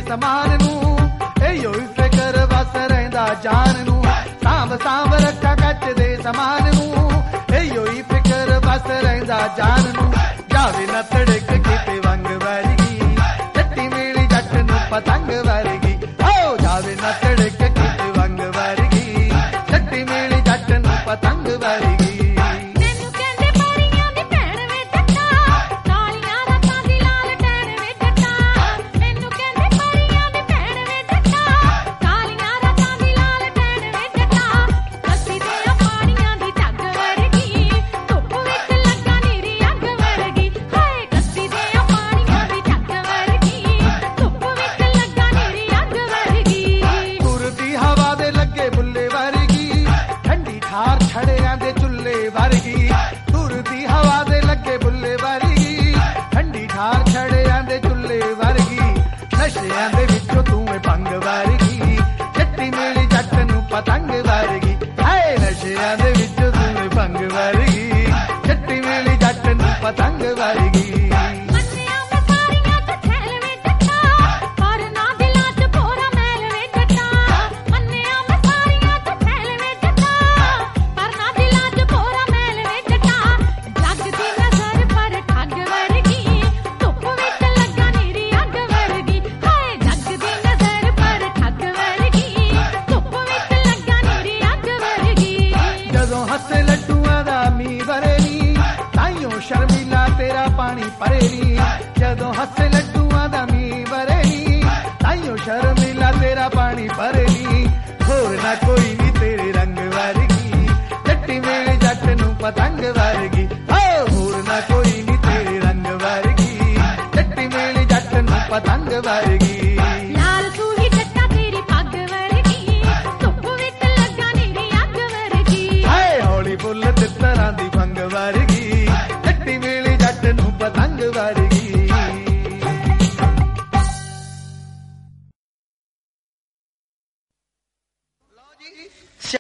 ਸਮਾਨ ਨੂੰ, ਇਹੋ ਹੀ ਫਿਕਰ ਵਸ ਰਹਿੰਦਾ ਜਾਨ ਨੂੰ। ਸਾਂਭ ਸਾਂਭ ਰੱਖਾ ਕੱਚ ਦੇ ਸਮਾਨ ਨੂੰ, ਇਹੋ ਹੀ ਫਿਕਰ ਵਸ ਰਹਿੰਦਾ ਜਾਨ ਨੂੰ। ਜਾਵੇ ਨਾ ਤੜਕ ਕਿਤੇ ਵੰਗ ਵਰਗੀ, ਜੱਟੀ ਮਿਲੀ ਜੱਟ ਨੂੰ ਪਤੰਗ ਵਰਗੀ। ਹੋ ਜਾਵੇ ਨਾ ਤੜਕ ਕਿਤੇ ਵੰਗ ਵਰਗੀ, ਜੱਟੀ ਮਿਲੀ ਜੱਟ ਨੂੰ ਪਤੰਗ ਵਰਗੀ। ਛੜਿਆਂ ਦੇ ਚੁੱਲੇ ਵਰਗੀ, ਤੁਰਦੀ ਹਵਾ ਦੇ ਲੱਗੇ ਬੁੱਲੇ ਵਰਗੀ, ਠੰਡੀ ਠਾਰ ਛੜਿਆਂ ਦੇ ਚੁੱਲੇ ਵਰਗੀ। ਨਸ਼ਿਆਂ ਦੇ ਵਿੱਚੋਂ ਤੂੰ ਏ ਭੰਗ ਵਰਗੀ, ਜੱਟੀ ਮਿਲੀ ਜੱਟ ਨੂੰ ਪਤੰਗ ਵਰਗੀ। ਹਾਏ ਨਸ਼ਿਆਂ ਦੇ ਵਿੱਚੋਂ ਤੂੰ ਏ ਭੰਗ ਵਰਗੀ, ਜੱਟੀ ਮਿਲੀ ਜੱਟ ਨੂੰ ਪਤੰਗ ਵਰਗੀ। ਹੱਸੇ ਲੱਡੂਆਂ ਦਾ ਮੀਂਹ ਵਰੇ ਨੀ, ਤਾਈਓ ਸ਼ਰਮੀਲਾ ਤੇਰਾ ਪਾਣੀ ਭਰੇ ਨੀ। ਜਦੋਂ ਹੱਸੇ ਲੱਡੂਆਂ ਦਾ ਮੀਂਹ ਵਰੇ ਨੀ, ਤਾਈਓ ਸ਼ਰਮੀਲਾ ਤੇਰਾ ਪਾਣੀ ਭਰੇ ਨੀ। ਹੋਰ ਨਾ ਕੋਈ ਨੀ ਤੇਰੇ ਰੰਗ ਵਰਗੀ, ਜੱਟੀ ਮਿਲੀ ਜੱਟ ਨੂੰ ਪਤੰਗ ਵਰਗੀ। ਹੋਰ ਨਾ ਕੋਈ ਨੀ ਤੇਰੇ ਰੰਗ ਵਰਗੀ, ਜੱਟੀ ਮਿਲੀ ਜੱਟ ਨੂੰ ਪਤੰਗ ਵਰਗੀ। ਫੁੱਲ